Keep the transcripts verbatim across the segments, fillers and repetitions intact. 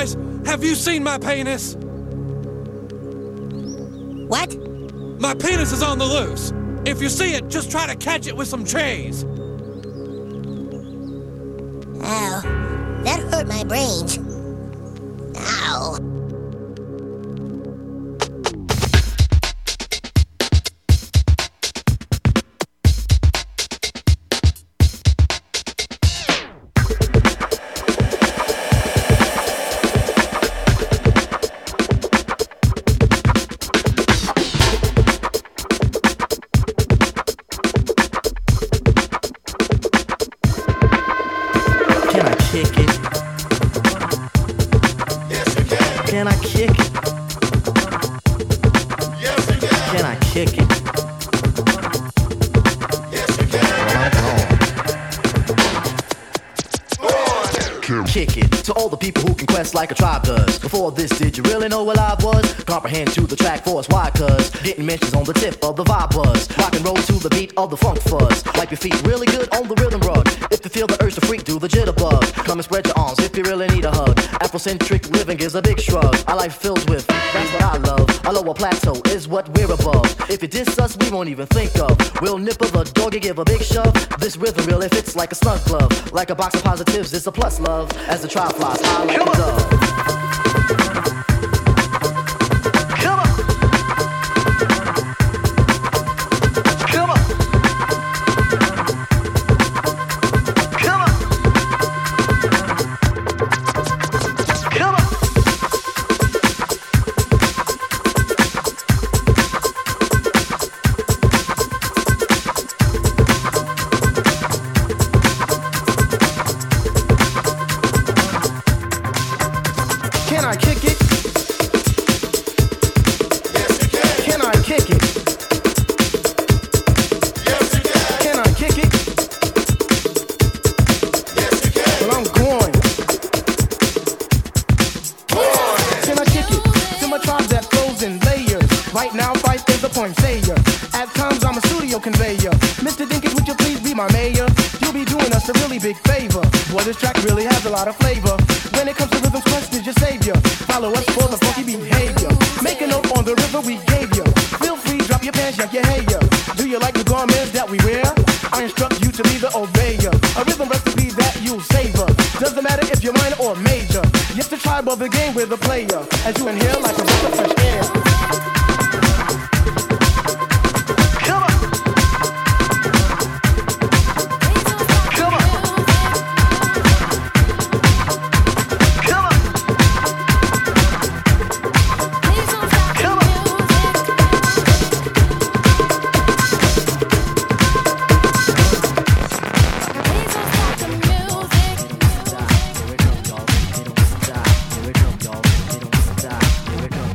boys, have you seen my penis? What? My penis is on the loose. If you see it, just try to catch it with some cheese. Ow. That hurt my brains. Ow. Can I kick it? Yes, you can. Can I kick it? Yes, you can. Kick it to all the people who can quest like a tribe does. Before this, did you really know what I was? Comprehend to the track force, why? Cause getting mentions on the tip of the vibe buzz. Rock and roll to the beat of the funk fuzz. Wipe your feet really good on the rhythm rug. If you feel the urge to freak, do the jitterbug. Come and spread your arms if you really need a hug. Afrocentric living is a big shrug. Our life fills with, that's what I love. A lower plateau is what we're above. If you diss us, we won't even think of. We'll nipper the dog and give a big shove. This rhythm really fits like a snug glove. Like a box of positives, it's a plus love. As the trial flies high like a dove. Come on. Come on. Come on. Come on. Can I kick it? Yes, you can. Can I kick it? Yes, you can. Can I kick it? Yes, you can. Well, I'm going. Can I kick it? To my tribe that flows in layers. Right now, fight is the point sayer. At times, I'm a studio conveyor. Mister Dinkins, would you please be my mayor? You'll be doing us a really big favor. Boy, this track really has a lot of flavor. When it comes to rhythms, Quest is your savior. Follow us for the funky behavior. Make a note on the river we gave you. Feel free, drop your pants, yank your hair. Do you like the garments that we wear? I instruct you to be the obeyer. A rhythm recipe that you'll savor. Doesn't matter if you're minor or major. It's the tribe of the game with the player. As you inhale like a breath of fresh air. Come on. Come on. Come on. Come on. Here we come,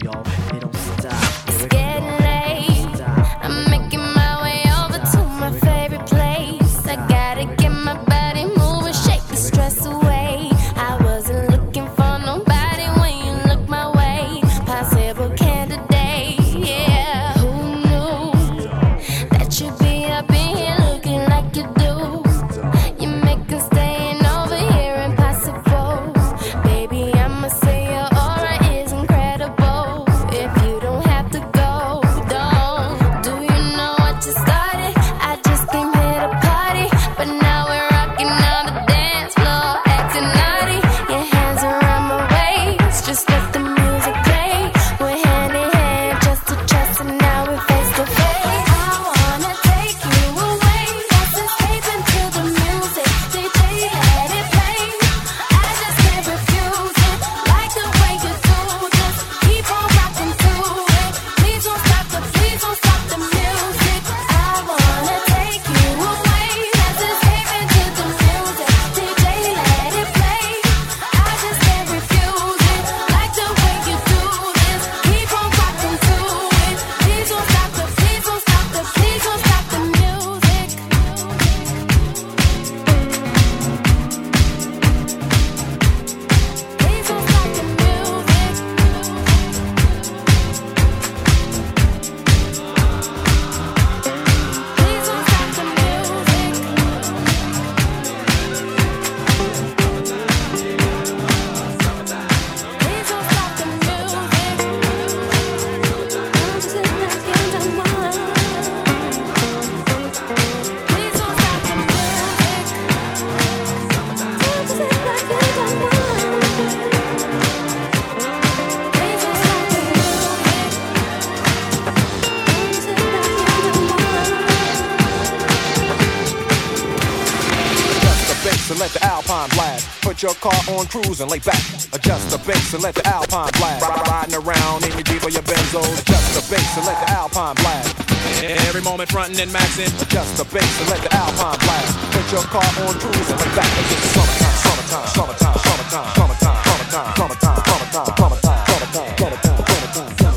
bass and let the Alpine blast. Put your car on cruise and lay back. Adjust the bass and let the Alpine blast. Riding around in your Jeep or your Benzos. Adjust the bass and let the Alpine blast. Every moment frontin' and maxin'. Adjust the bass and let the Alpine blast. Put your car on cruise and lay back. It's summertime, summertime, summertime, summertime, summertime, summertime, summertime, summertime, summertime, summertime, summertime, summertime, summertime.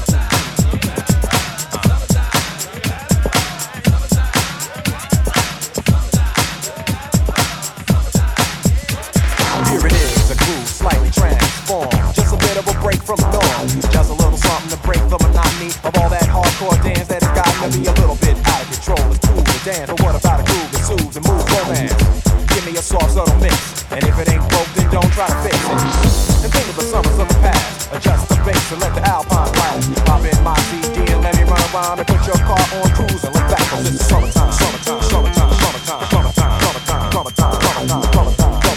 Here it is, a groove slightly transformed. Just a bit of a break from the norm. Just a little something to break the monotony of all that hardcore dance that has gotten to be a little bit out of control. It's cool to dance, but what about a groove that soothes and moves romance? Give me a soft, subtle mix, and if it ain't broke, then don't try to fix it. And think of the summers of the past. Adjust the bass and let the Alpine blast. Pop in my C D and let me run around and put your car on cruise and lay back. 'Cause it's summertime, summertime, summertime, summertime, summertime, summertime, summertime, summertime, summertime.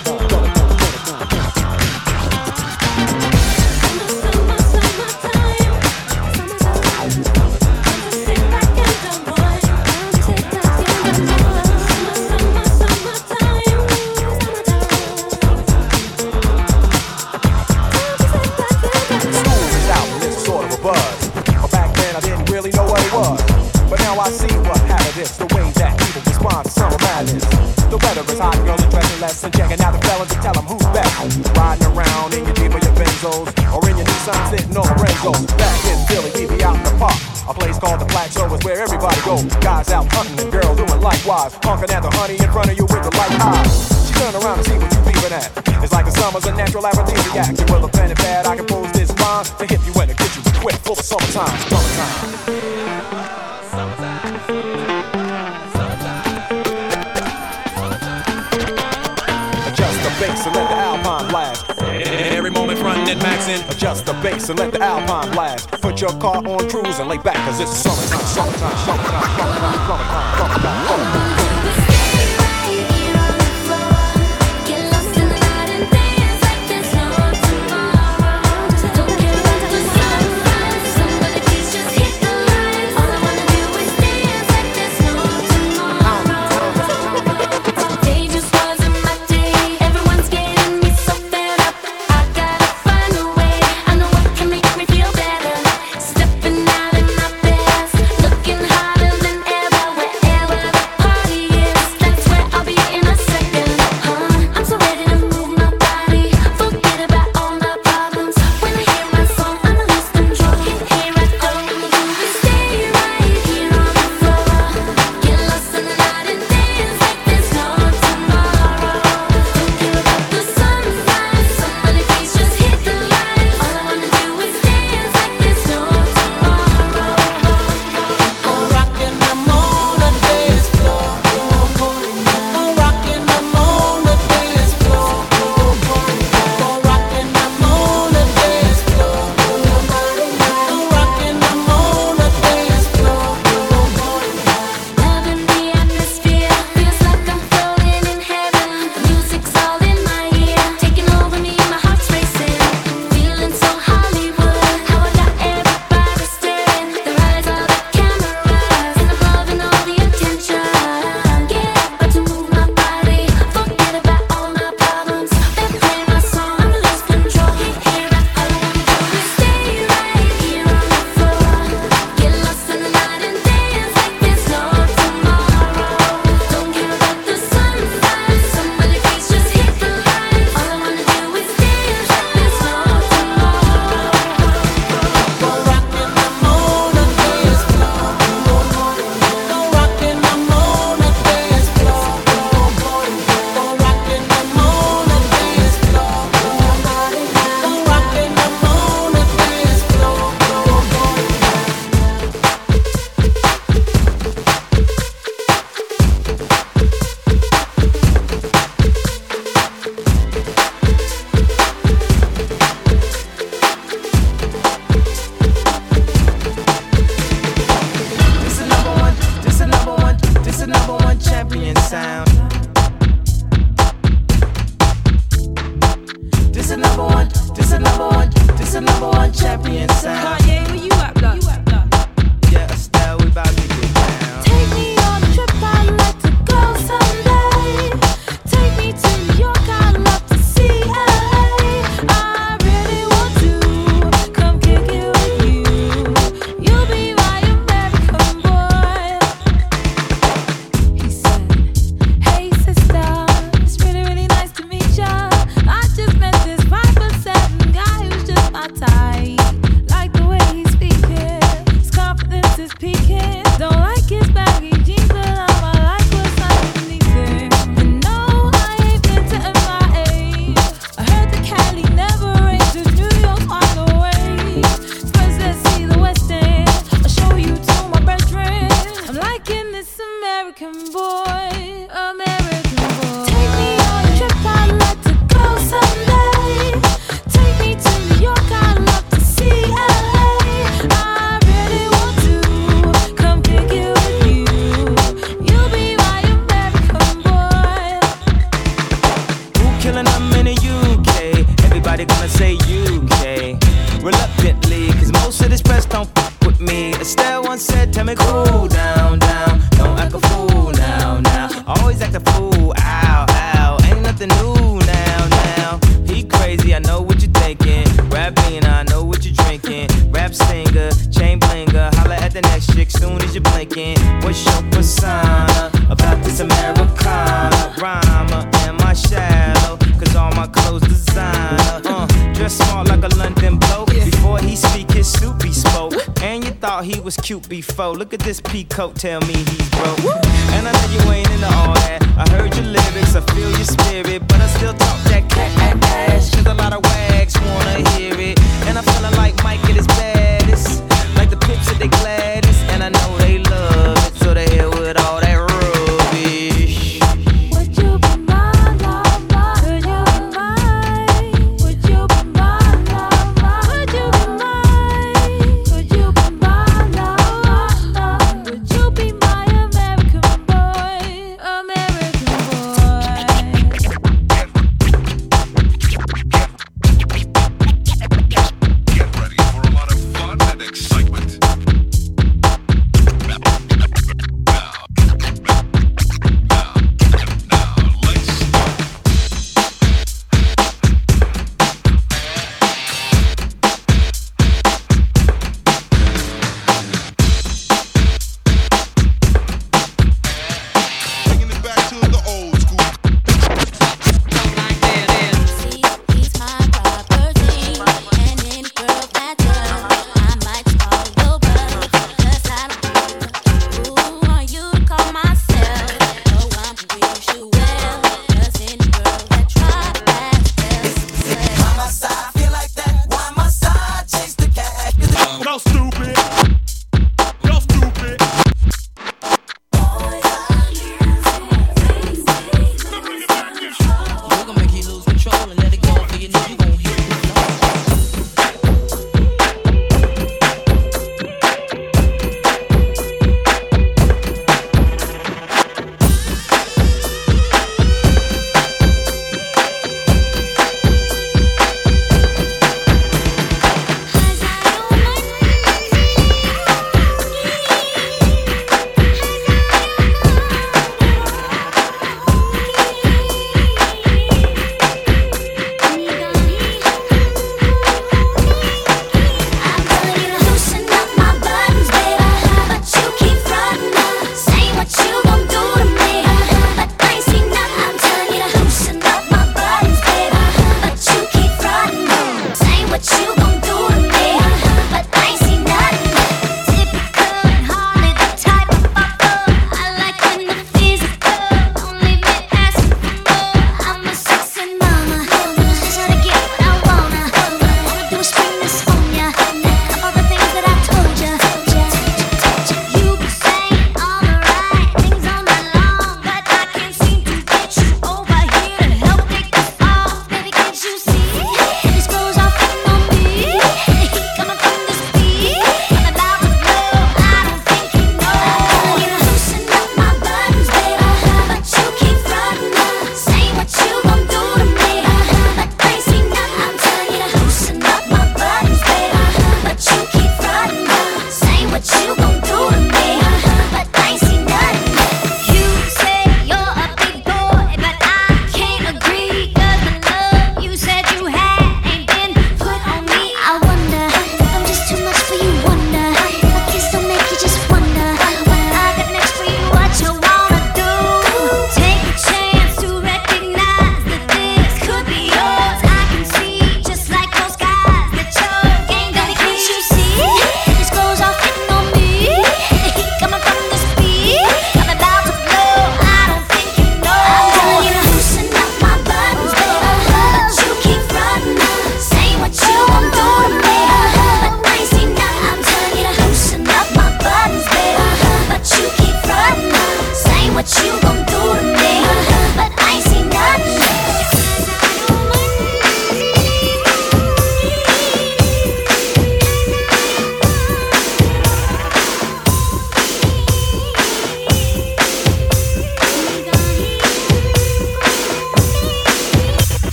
I see what happened is the way that people respond to summer madness. The weather is hot, girls are dressing less and checking out the fellas and tell them who's best. Riding around in your Jeep or your Benzos, or in your Nissan sitting on the Renzos. Back in Philly, we be out in the park. A place called the Plateau is where everybody goes. Guys out hunting and girls doing likewise. Honking at the honey in front of you with the light eyes. She turn around and see what you leaving at. It's like the summer's a natural aphrodisiac. You with a pen and pad, I compose this rhyme to hit you and to get you quick full of summertime. Summertime. Adjust the bass and let the Alpine blast. Every moment frontin' and maxin'. Adjust the bass and let the Alpine blast. Put your car on cruise and lay back, 'cause it's summertime, summertime, summertime, summertime, summertime, summertime, summertime. Stepping out in my best, looking hotter than ever, wherever the party shallow, cause all my clothes designer. Uh, dress smart like a London bloke. Before he speak, his suit be spoke. And you thought he was cute before. Look at this peacoat, tell me he's broke. And I know you ain't into all that. I heard your lyrics, I feel your spirit, but I still talk that cat ass. Cause a lot of wags wanna hear it. And I'm feeling like Mike at his baddest, like the pips at they gladdest. And I know they love it, so they hell with all that rubbish. Would you be my lover? Could you be mine? Would you be my lover? Would you be mine? Could you be my lover? Would you be my American boy? American boy.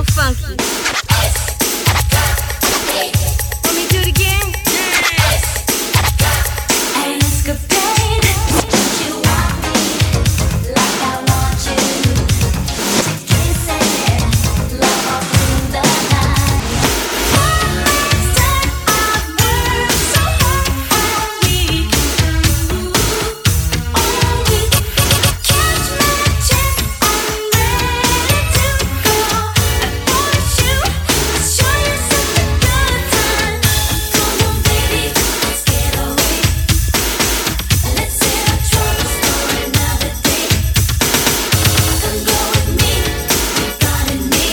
little funky. Let me do it again. An escapade. You want me like I want you. Kiss it, love all through the night. One last time I've worked so hard all week through, all week. Catch my jet, I'm ready to go. I want you to show you such a good time. Come on, baby, let's get away. Let's save our troubles for another day. Come go with me, you got in me.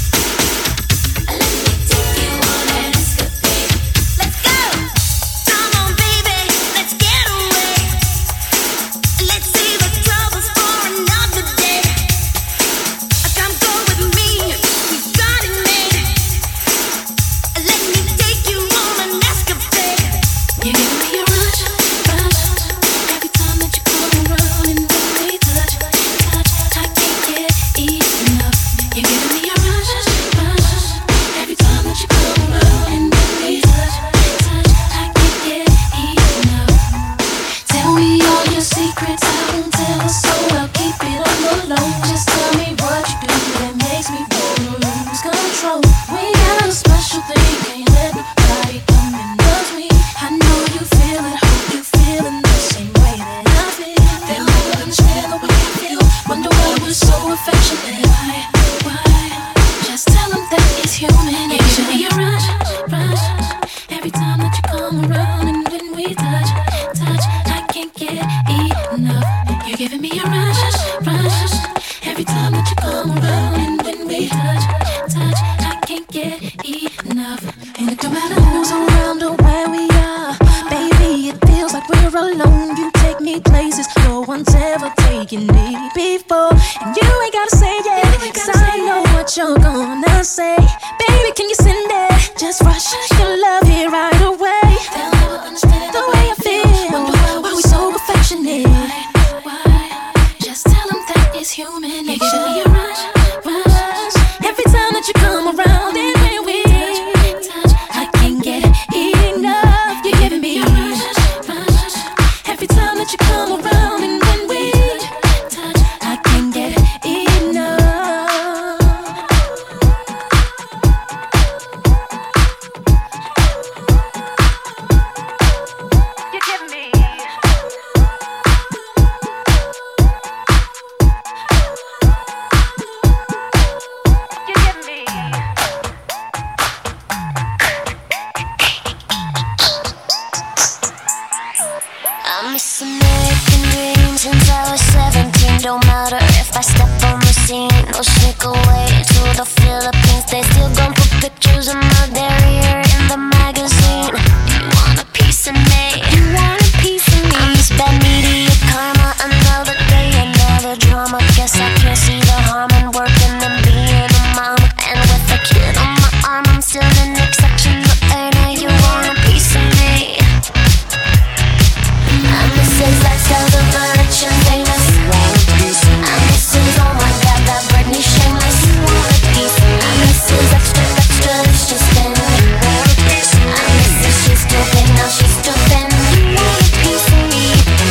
Let me take you on an escapade. Let's go. Come on, baby, let's get away. Let's save our troubles for another day. Come go with me, you got it made. Let me take you on an escapade. You give me a rush, rush. Every time that you come around and when we touch, touch, I can't get enough. You give me a rush, rush. Every time that you come around and when we touch, touch, I can't get enough. Tell me all your secrets, I won't tell, so I'll keep it on the low. Just tell me what you do that makes me wanna lose control. We got a special thing, can't let nobody come and love me. I know you feel it, hope you feeling the same way that I feel. They'll never understand the way I feel. Wonder why we're so affectionate. Why, why? Just tell them that it's human. You give me a rush, rush. Every time that you come around and when we touch, touch, I can't get enough. You're giving me a rush, rush. Every time that you come around and when we touch, touch, I can't get enough. And it don't matter who's around or where we are, baby, it feels like we're alone. You take me places no one's ever taken me before. And you ain't gotta say it, cause I know what you're gonna say. Baby, can you send it? Just rush your love here right away. They'll never understand the way I feel. Wonder why we so affectionate. Why, why? Just tell them that it's human. You give me a rush, rush. Every time that you come around and when we touch, I can't get enough. You're giving me a rush, rush. Every time that you come around and when we touch, I can't get enough. You give me. You give me. I miss American dreams since I was seventeen. Don't matter if I step on the scene or sneak away to the Philippines. They still gon' put pictures of my derriere in the magazine. You want a piece of me? You want a piece of me? I miss bad media karma. Another day, another drama. Guess I can't see the harm in working and being a mom. And with a kid on my arm, I'm still an exception. But Erna, you want a piece of me? I'm Missus Lifestyle, the rich and famous. I'm Missus Oh my God, that Britney Shameless. I'm Missus Extra, extra, it's just thin. I'm Missus She's too big, now she's too thin. You want a piece of me?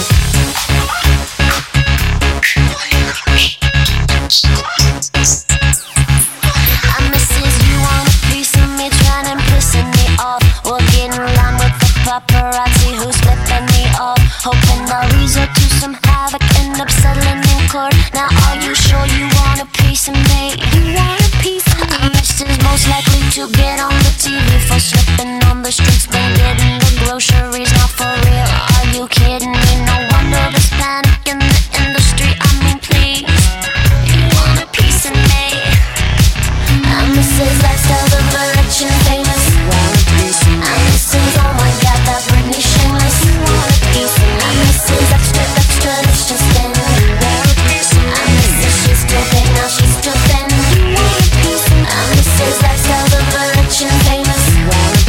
I'm Missus You want a piece of me, trying and pissing me off. We're getting around with the paparazzi who's flipping me off. Hoping I'll resort to some havoc, end up settling in court. Now are you sure you want a piece of me? You want a piece of me? I'm Missus Most likely to get on the T V for slipping on the streets, then getting the groceries. Not for real, are you kidding me? No wonder there's panic in the industry. I mean, please, you want a piece of me? I'm Missus Lifestyle, the rich and famous. I'm Missus Oh my God, that Britney Shameless. I'm Missus Extra, extra, it's just thin. I'm Missus She's too big, now she's too thin. I'm Missus Lifestyle, the rich and famous.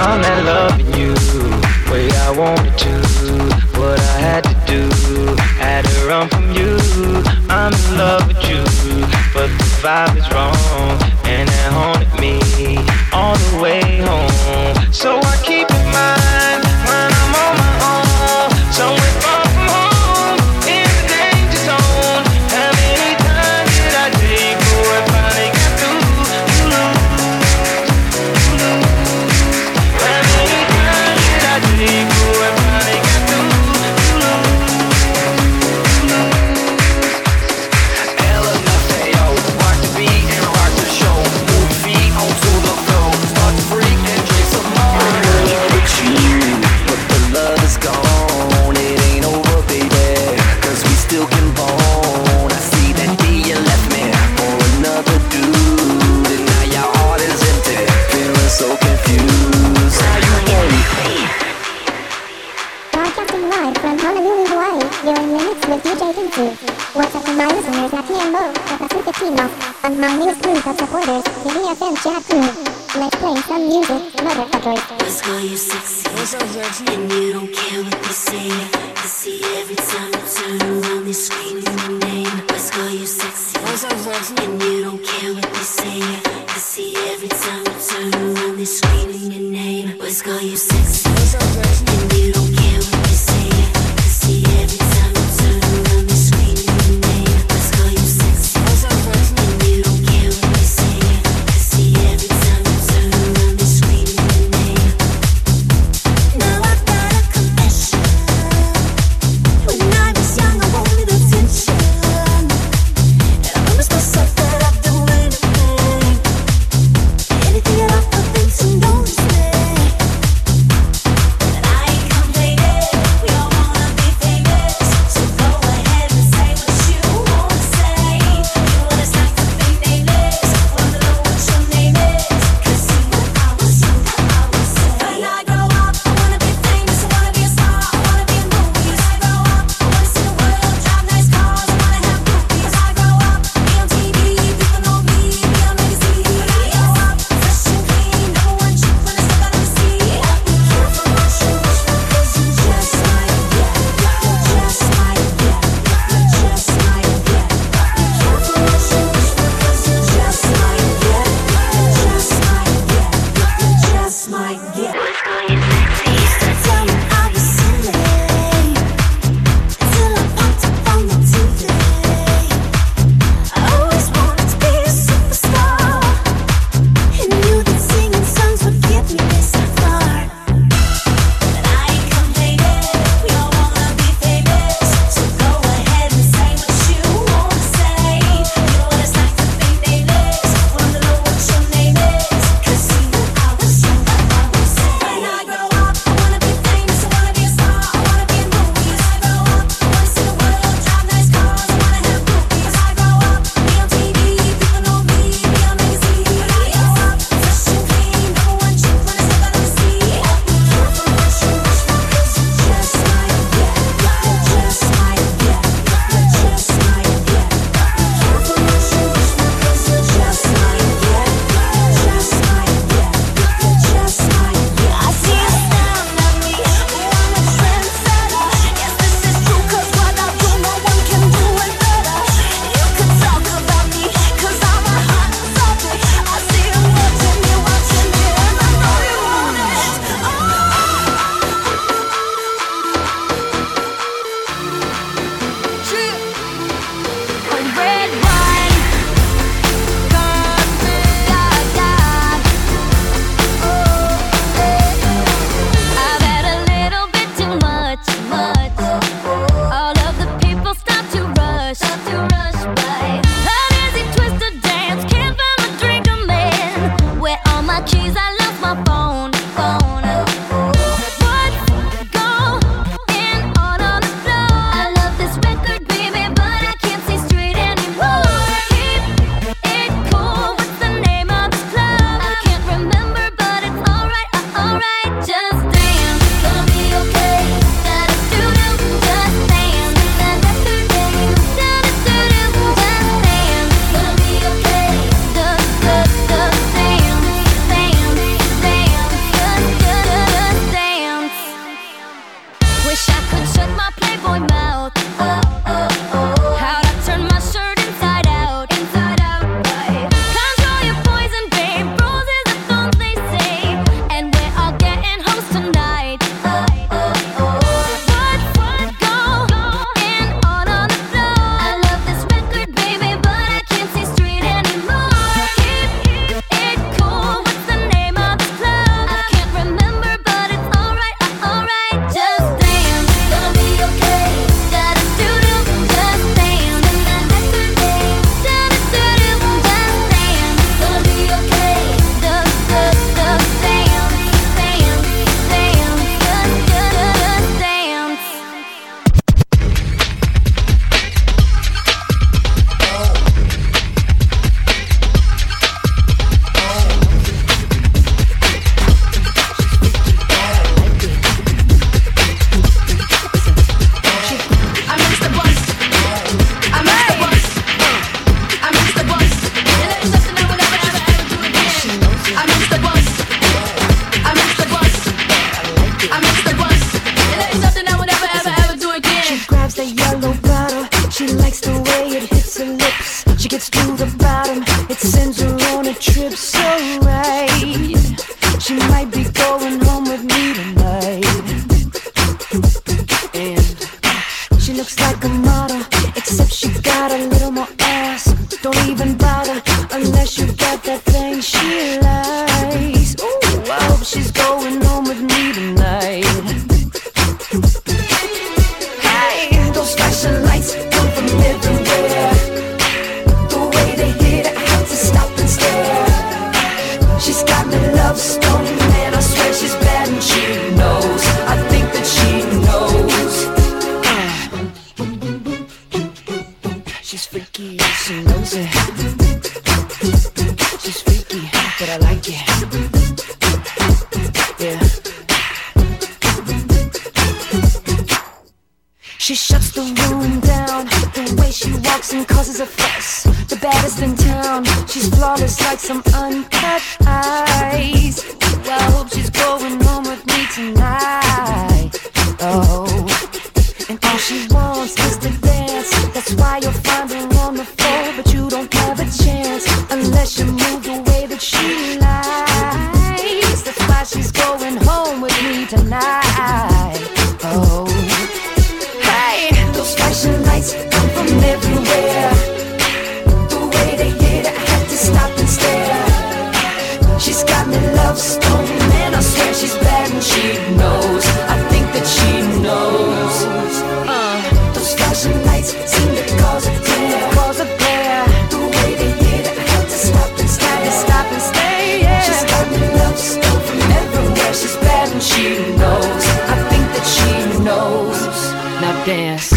I'm not loving you way I wanted to. What I had to do, had to run from you. I'm in love with you, but the vibe is wrong, and it haunted me all the way home. So I keep in mind when I'm on my own, somewhere far from home, in the danger zone. How many times did I take before I finally got through? You lose, you lose. How many times did I take before I finally got through? You lose, you lose. L M F A O, rock the beat and rock the show. Move your feet onto the floor, start to freak and drink some more. With you, but the love is gone. It ain't over, baby, 'cause we still can bone. I see that D, you left me for another dude, and now your heart is empty, feeling so confused. How you want me? Broadcasting live from Honolulu, Hawaii. You're in the mix with D J Dinky. What's up for my listeners at T M O, Kapasuka Timo, and my newest group of supporters, the D F M Chat Crew. Let's play some music, motherfuckers. Let's call you sexy, and you don't care what they say. You see every time you turn around, they screaming your name. Let's call you sexy, and you don't care what they say. You see every time you turn around, they screaming your name. Let's call you sexy, and you don't care what they say. You see every time you turn around, they screaming your name. Let's call you sexy, and you don't care what they say. You see every time you turn around, they screaming your name. Now I've got a confession. When I was young, I wanted attention, and I promised myself that I'd do anything, anything at all for them to notice me. But I ain't gets to the bottom, it sends her on a trip so right. She might be going home with me tonight. And she looks like a model, except she got a little more ass. Don't even bother unless you got that thing she likes. Ooh, I hope she's going home with me tonight. Hey, those flashing lights come from everywhere. The way they hit, I have to stop and stare. She's got me love stone, man, I swear she's bad and she knows. I think that she knows. uh. She's freaky, she knows it. She's freaky, but I like it. Yeah. She shuts the room down. The way she walks and causes a fuss. The baddest in town. She's flawless like some uncut ice. I hope she's going home with me tonight. Oh, and all she wants is to dance. That's why you'll find her on the floor, but you don't have a chance unless you move the way that she likes. That's why she's going home with me tonight. Oh, hey, those flashing lights come from everywhere. The way they hit, I have to stop and stare. She's got me love stone, man, I swear she's bad and she knows. I think that she knows. Uh, those flashing lights seem to cause a glare. Cause a glare. The way they hit, I have to stop and stare. Stop and stay, yeah. She's got me love stone from everywhere. She's bad and she knows. I think that she knows. Now dance.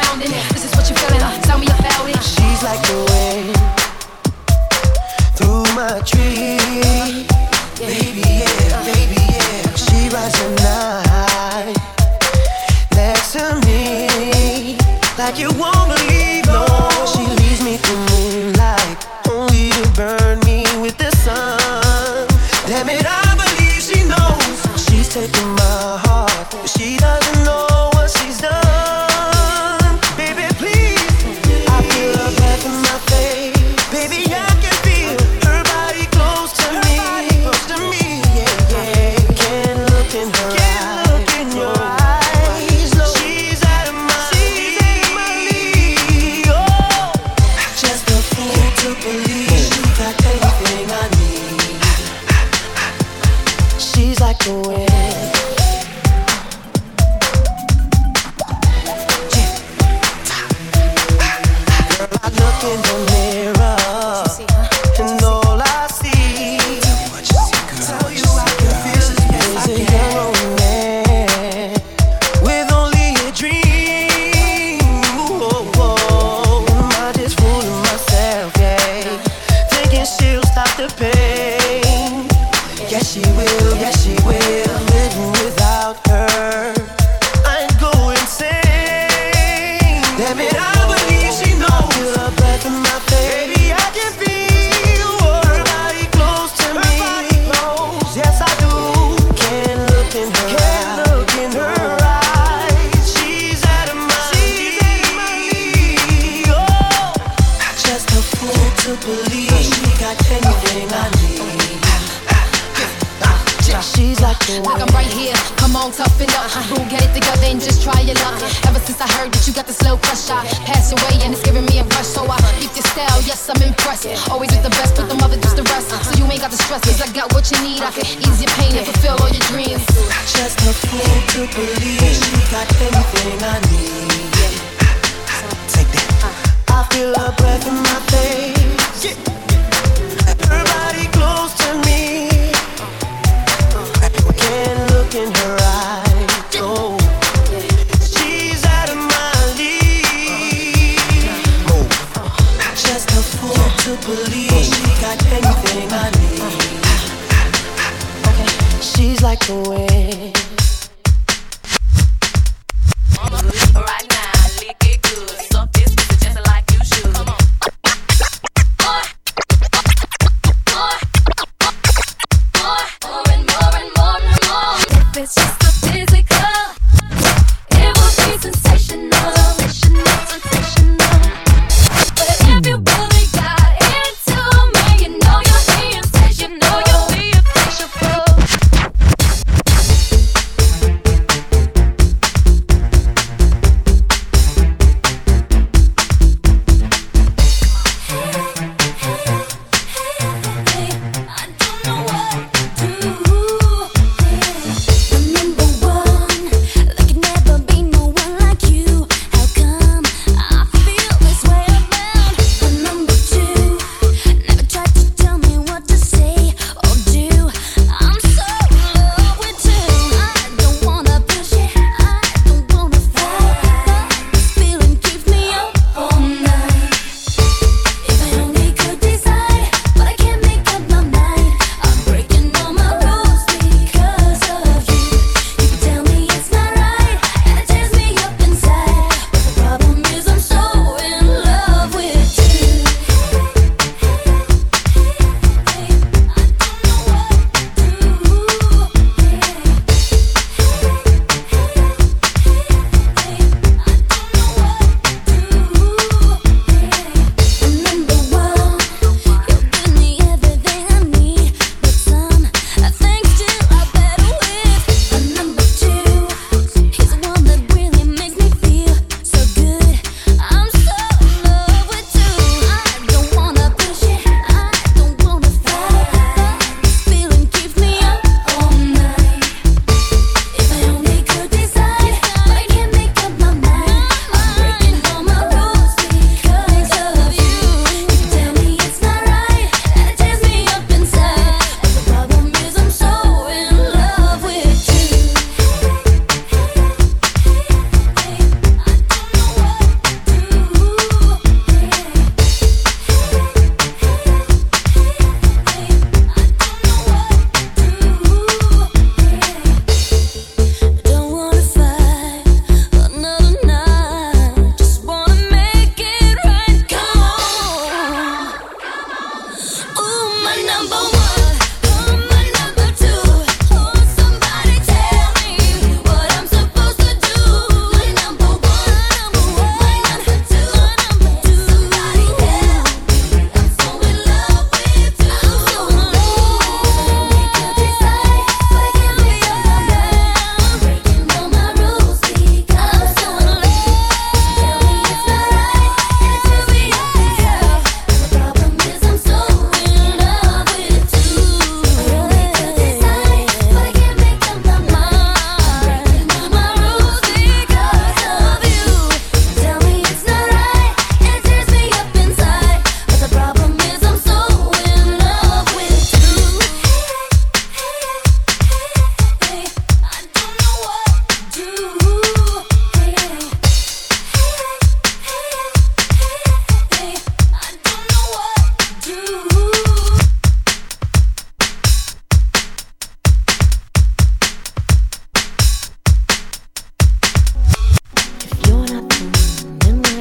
She's like the wind through my tree. Baby, yeah, baby, yeah. She rides the night next to me like you won't believe, no. She leads me through moonlight, only to burn me with the sun. Damn it, I believe she knows she's taking my heart, but she doesn't know what she's done. Baby, please, I feel her breath in my face. Baby, I can feel her body close to me, close to me, yeah, yeah. Can't look in her eyes, look in your eyes. No, she's out of my league. Oh, just a fool to believe she got anything I need. She's like the wind. Girl, I look in the mirror, and all I see, tell you I can feel is a young man with only a dream. Oh, oh, am I just fooling myself, yeah? Thinking she'll stop the pain. Yes, she will, yes, she will. Living without her, I'd go insane. Damn it, I believe she knows. Feel her breath in my face. Baby, I can feel her body close to me. Yes, I do. Can't look in her Can't eyes. Look in her eyes. She's out of my league. Oh, just a fool to believe she got anything I need. She's like the Look, I'm right here. Come on, toughen up. Boo, get it together and just try your luck. Ever since I heard that you got the slow crush, I passed away and it's giving me a rush. So I keep your style, yes, I'm impressed. Always with the best, but the mother just the rest. So you ain't got the stress, cause I got what you need. I can ease your pain and fulfill all your dreams. just a fool to believe she got anything I need. Take that. I feel her breath in my face. Her body close to me. Can't look in her eyes. Oh, she's out of my league. Just a fool to believe she got anything I need. She's like the wind. Right now, lick it good. Suck this pussy just like you should. Come on.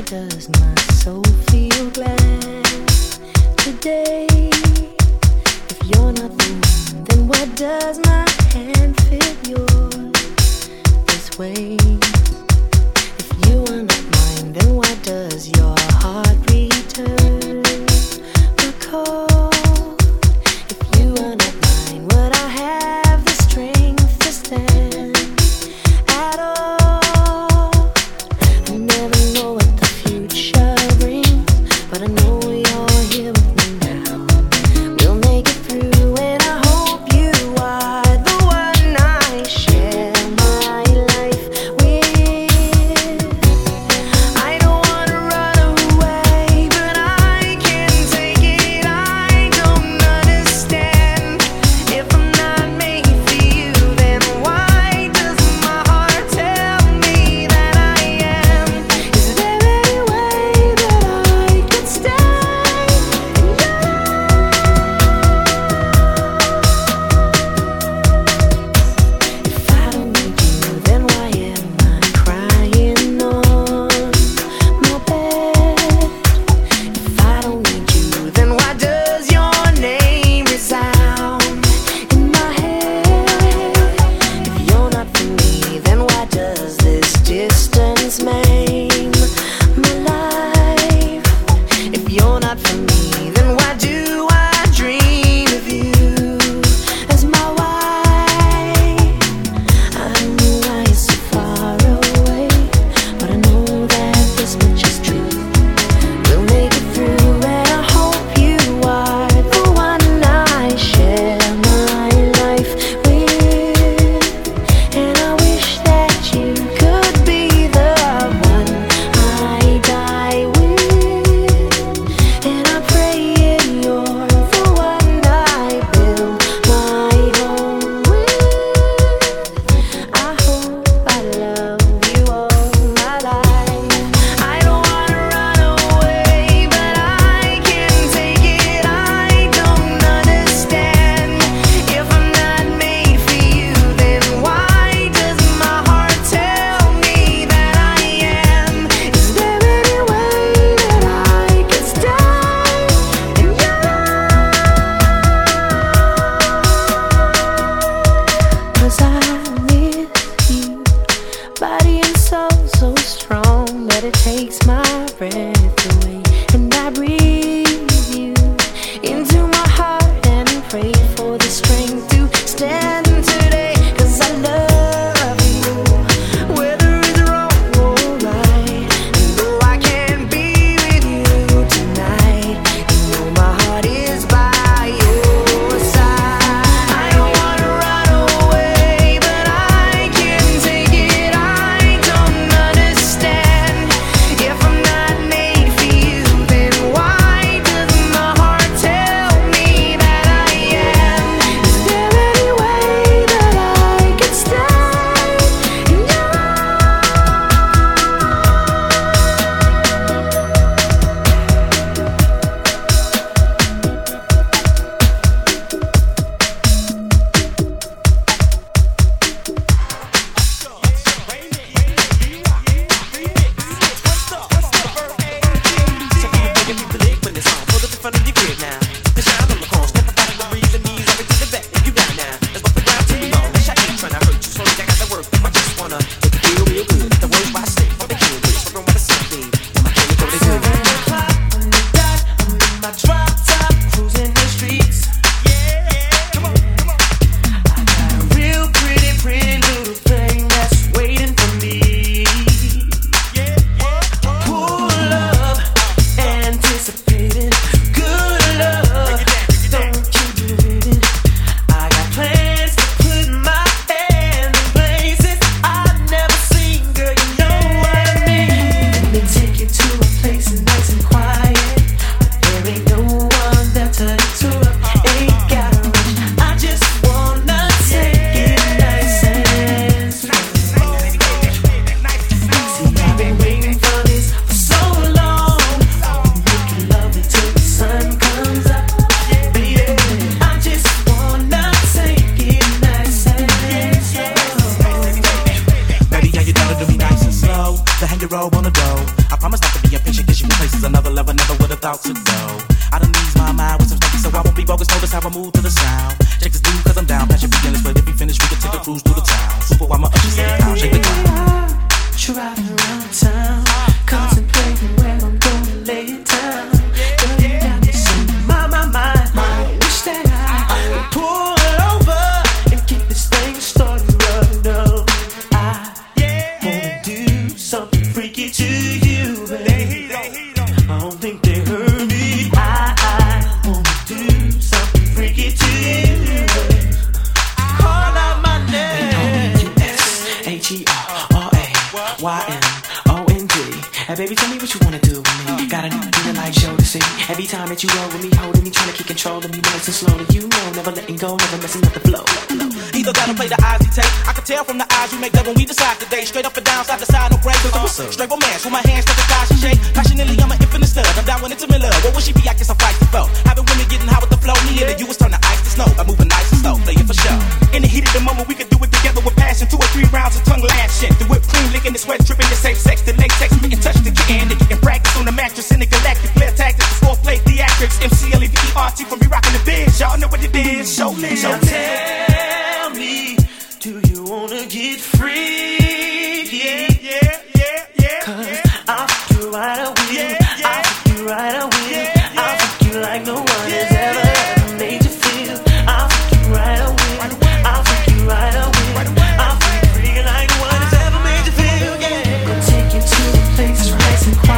does my soul feel glad today? If you're not the one, then why does my hand fit yours this way? If you are not mine, then why does your heart return my call? If you are not mine, would I have the strength to stand at all? I never know what the future brings, but I know you're here with me now. We'll make it through, and I hope you are the one I share my life with. I don't wanna run away, but I can't take it. I don't understand. If I'm not made for you, then why does my heart tell me that I am? Is there any way that I could stay in your If I don't need you, then why am I crying on my bed? If I don't need you, then why does your name resound in my head? If you're not for me, then why does this distance maim my life? If you're not for me, then why do I dream of you as my wife? I know why you're so far away, but I know that this much is true. We'll make it through, and I hope you are the one I share my life with. And I wish that you could be the one I die with. And I pray you're the one I build my home with. I hope I love you all my life. I don't wanna run away, but I can't take it. I don't understand. If I'm not made for you, then why does my heart tell me that I am? Is there any way that I could stay in your Cause I miss you, body and soul so strong that it takes my breath away. And I breathe you into my heart and pray for the strength to stand today. Cause I love you, whether it's wrong or right. And though I can't be with you tonight, you know my heart is by your side. I don't wanna run away, but I can't take it. I don't understand. If I'm not made for you, then why to hang your robe on the dough. I promise not to be impatient, cause you in places another level never would have thought to go. I done ease my mind with some stuff, so I won't be bogus. Notice how I move to the sound. Check this dude, cause I'm down. Passion beginners, but if we finish, we can take a cruise through the town. Super while my usher sit down, shake the ground. Driving around town, contemplating where I'm gonna lay it down. Girl, you got me saying, my, my, my, my. Wish that I could pull it over and get this thing started right up. I wanna do something freaky to you, baby. I don't think they heard me. I, I wanna do something freaky to you, baby. Call out my name. U S H E R R A Y N O N G. Hey baby, tell me what you wanna do with me. Got a new feeling like show to see. Every time that you roll with me, holding me, trying to keep control of me, nice and slowly. You know, never letting go, never messing up the flow. Either gotta play the eyes he take. I can tell from the eyes you make that when we decide today. Straight up and down, side to side, no break. I'm a straight romance with my hands to the thighs she shake. Passionately, I'm an infinite stud. I'm down when it's a miller. What would she be? I guess I'm fighting for. Having women getting high with the flow. Me and the you was turn the ice to snow. I'm moving nice and slow, playing for show. In the heat of the moment, we could do it together with passion. Two or three rounds of tongue lashing. The whipped cream licking the sweat, dripping the safe sex, the latex, getting touch the getting, the getting practice on the mattress in the galactic flare tactics, the foreplay theatrics, M C L E V E R T from me rocking the biz. Y'all know what it is. Show me, show me. Tell me, do you wanna get free? Yeah, yeah, yeah, yeah. Cause I'll fuck you right away. Yeah, yeah. I'll fuck you right away. Yeah, yeah. I'll fuck you like no one has ever, ever made you feel. I'll fuck you right away. I'll fuck you right away. I'll fuck you free like no one has ever made you feel. Yeah. Gonna take you to a place nice and quiet.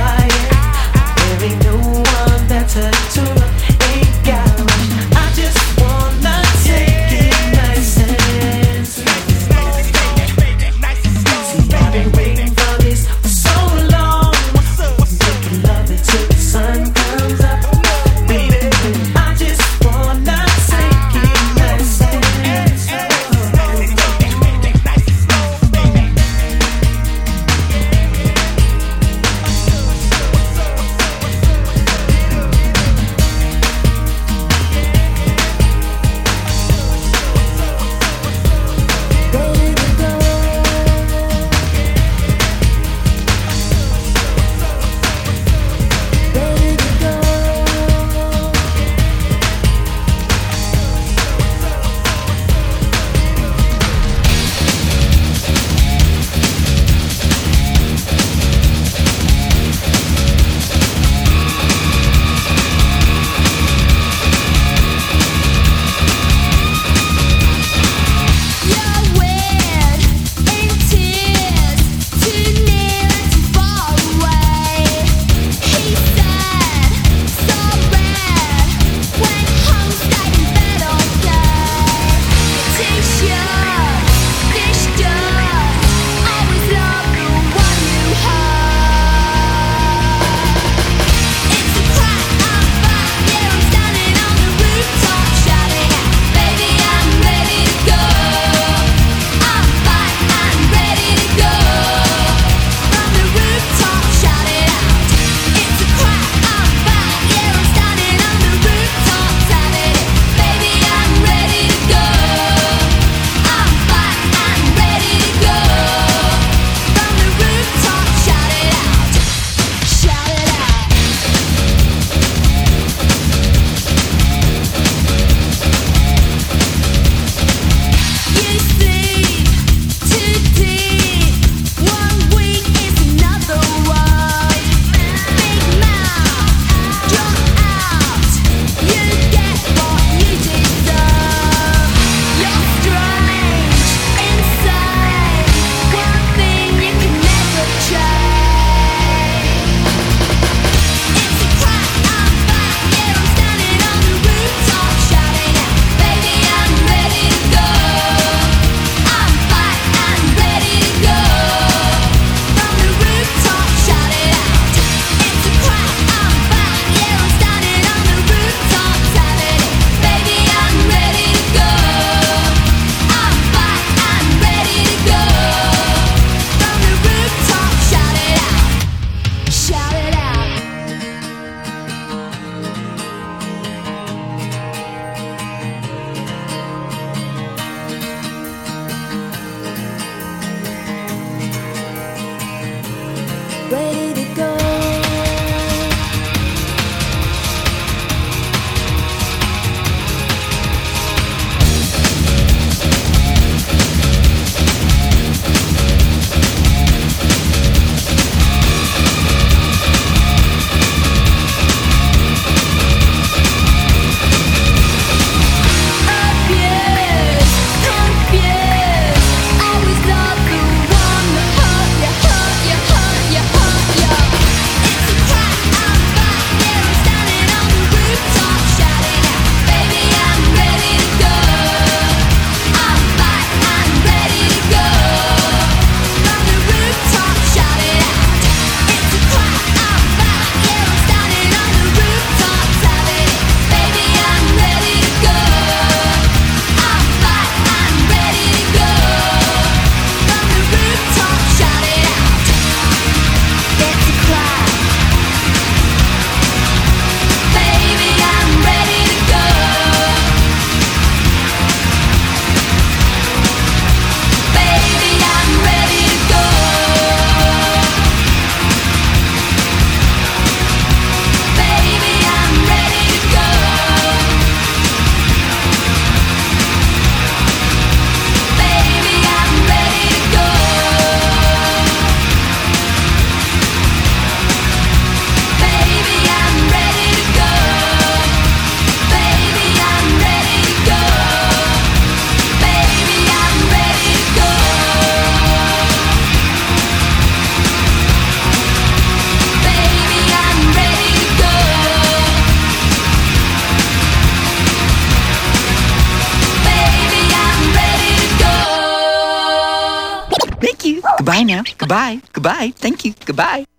Goodbye now. Goodbye. Goodbye. Thank you. Goodbye.